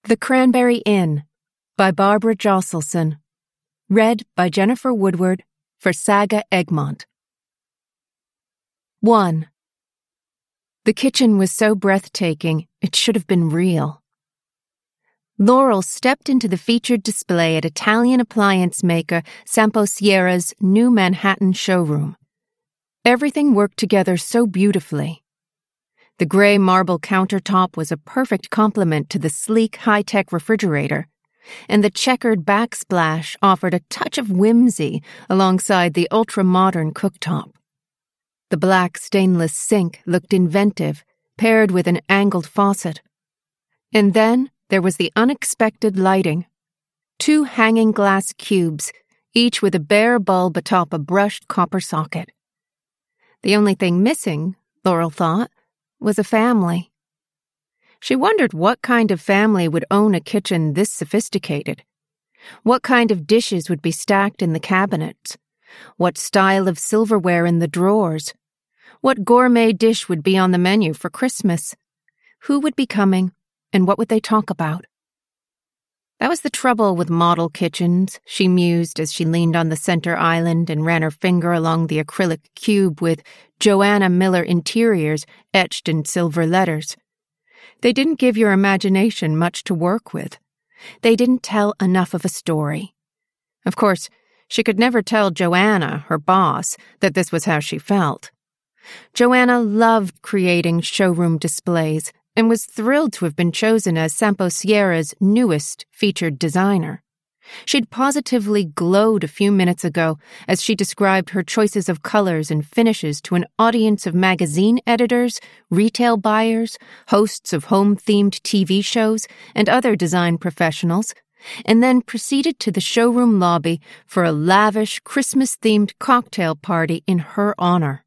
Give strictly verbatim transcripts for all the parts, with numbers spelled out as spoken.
The Cranberry Inn by Barbara Josselson. Read by Jennifer Woodward for Saga Egmont. one. The kitchen was so breathtaking, it should have been real. Laurel stepped into the featured display at Italian appliance maker Samposiera's new Manhattan showroom. Everything worked together so beautifully. The gray marble countertop was a perfect complement to the sleek high-tech refrigerator, and the checkered backsplash offered a touch of whimsy alongside the ultra-modern cooktop. The black stainless sink looked inventive, paired with an angled faucet. And then there was the unexpected lighting. Two hanging glass cubes, each with a bare bulb atop a brushed copper socket. The only thing missing, Laurel thought, was a family. She wondered what kind of family would own a kitchen this sophisticated. What kind of dishes would be stacked in the cabinets? What style of silverware in the drawers? What gourmet dish would be on the menu for Christmas? Who would be coming, and what would they talk about? That was the trouble with model kitchens, she mused as she leaned on the center island and ran her finger along the acrylic cube with Joanna Miller Interiors etched in silver letters. They didn't give your imagination much to work with. They didn't tell enough of a story. Of course, she could never tell Joanna, her boss, that this was how she felt. Joanna loved creating showroom displays and was thrilled to have been chosen as Samposiera's newest featured designer. She'd positively glowed a few minutes ago as she described her choices of colors and finishes to an audience of magazine editors, retail buyers, hosts of home-themed T V shows, and other design professionals, and then proceeded to the showroom lobby for a lavish Christmas-themed cocktail party in her honor.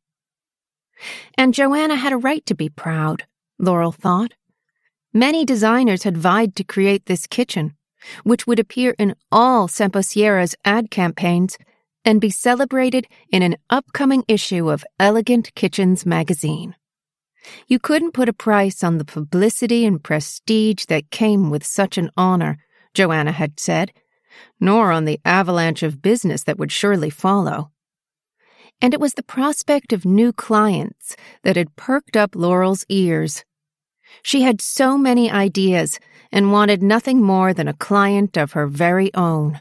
And Joanna had a right to be proud, Laurel thought. Many designers had vied to create this kitchen, which would appear in all Samposiera's ad campaigns and be celebrated in an upcoming issue of Elegant Kitchens magazine. You couldn't put a price on the publicity and prestige that came with such an honor, Joanna had said, nor on the avalanche of business that would surely follow. And it was the prospect of new clients that had perked up Laurel's ears. She had so many ideas and wanted nothing more than a client of her very own.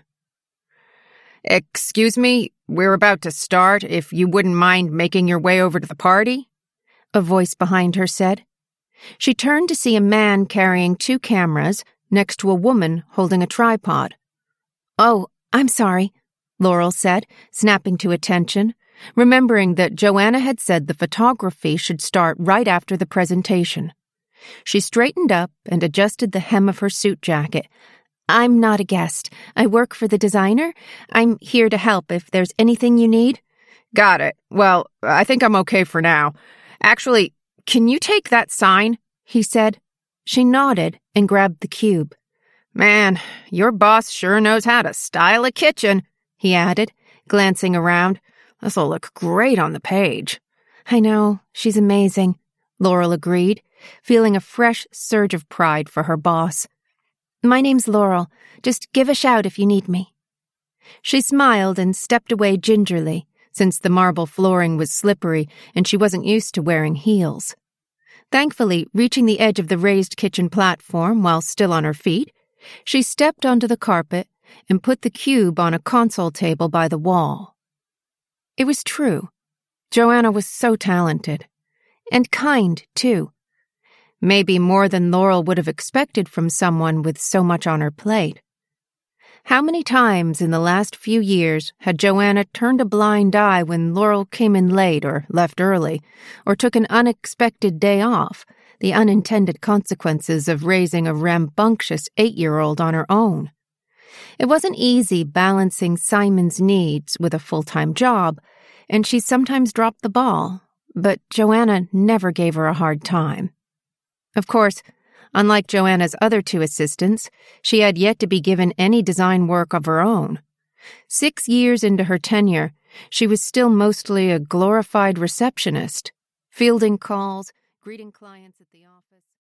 "Excuse me, we're about to start, if you wouldn't mind making your way over to the party," a voice behind her said. She turned to see a man carrying two cameras next to a woman holding a tripod. "Oh, I'm sorry," Laurel said, snapping to attention, remembering that Joanna had said the photography should start right after the presentation. She straightened up and adjusted the hem of her suit jacket. "I'm not a guest. I work for the designer. I'm here to help if there's anything you need." "Got it. Well, I think I'm okay for now. Actually, can you take that sign?" he said. She nodded and grabbed the cube. "Man, your boss sure knows how to style a kitchen," he added, glancing around. "This'll look great on the page." "I know. She's amazing," Laurel agreed, feeling a fresh surge of pride for her boss. "My name's Laurel. Just give a shout if you need me." She smiled and stepped away gingerly, since the marble flooring was slippery and she wasn't used to wearing heels. Thankfully, reaching the edge of the raised kitchen platform while still on her feet, she stepped onto the carpet and put the cube on a console table by the wall. It was true. Joanna was so talented. And kind, too. Maybe more than Laurel would have expected from someone with so much on her plate. How many times in the last few years had Joanna turned a blind eye when Laurel came in late or left early, or took an unexpected day off, the unintended consequences of raising a rambunctious eight-year-old on her own? It wasn't easy balancing Simon's needs with a full-time job, and she sometimes dropped the ball, but Joanna never gave her a hard time. Of course, unlike Joanna's other two assistants, she had yet to be given any design work of her own. Six years into her tenure, she was still mostly a glorified receptionist, fielding calls, greeting clients at the office.